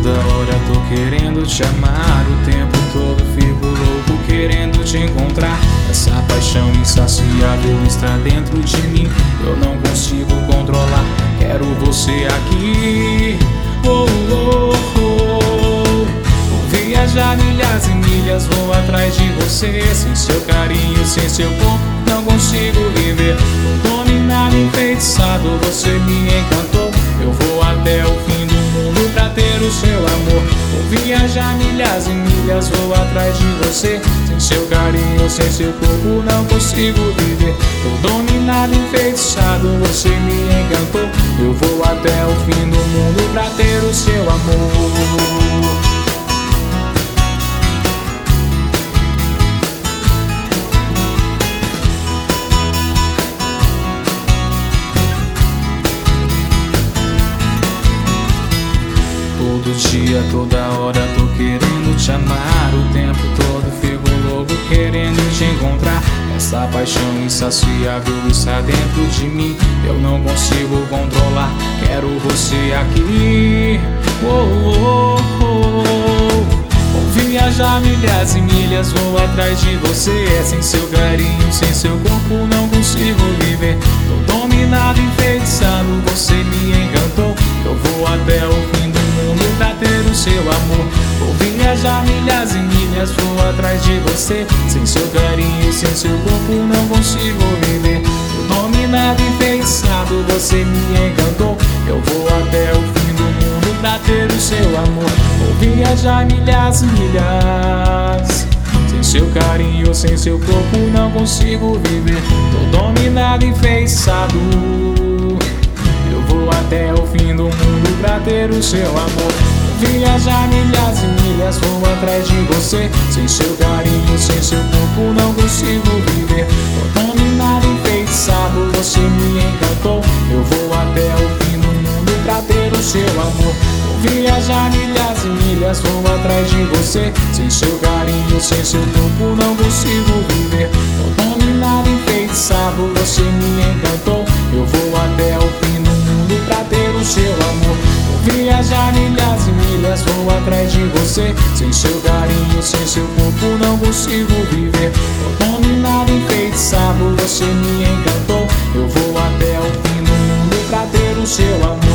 toda hora tô querendo te amar. O tempo todo fico louco querendo te encontrar. Essa paixão insaciável está dentro de mim, eu não consigo controlar. Quero você aqui. Oh, oh, oh. Vou viajar milhas e milhas, vou atrás de você. Sem seu carinho, sem seu corpo, não consigo viver. Tô dominado, enfeitiçado, você me encantou. Eu vou até o fim do mundo pra ter o seu amor. Vou viajar milhas e milhas, vou atrás de você. Sem seu carinho, sem seu corpo, não consigo viver. Tô dominado, enfeitiçado, você me encantou. Eu vou até o fim do mundo pra ter o seu amor. Todo dia, toda hora tô querendo te amar. O tempo todo fico louco querendo te encontrar. Essa paixão insaciável está dentro de mim, eu não consigo controlar. Quero você aqui. Oh, oh, oh. Vou viajar milhas e milhas, vou atrás de você. Sem seu carinho, sem seu corpo, não consigo viver. Tô dominado, enfeitiçado, você me encantou. Eu vou até o fim do mundo pra ter o seu amor. Vou viajar milhas e milhas, vou atrás de você. Sem seu carinho, sem seu corpo, não consigo viver. Tô dominado, enfeitiçado, você me encantou. Eu vou até o fim do mundo pra ter o seu amor. Vou viajar milhas e milhas. Sem seu carinho, sem seu corpo, não consigo viver. Tô dominado, enfeitiçado. Eu vou até o fim do mundo pra ter o seu amor. Vou viajar milhas e milhas, vou atrás de você. Sem seu carinho, sem seu corpo, não consigo viver. Tô dominado, enfeitiçado, você me encantou. Eu vou até o fim do mundo pra ter o seu amor. Vou viajar milhas e milhas, vou atrás de você. Sem seu carinho, sem seu corpo, não consigo viver. Tô dominado, enfeitiçado, você me encantou. Eu vou até o fim do mundo pra ter o seu amor. Vou viajar milhas e milhas, vou atrás de você. Sem seu carinho, sem seu corpo, não consigo viver. Tô dominado, enfeitiçado, você me encantou. Eu vou até o fim do mundo pra ter o seu amor.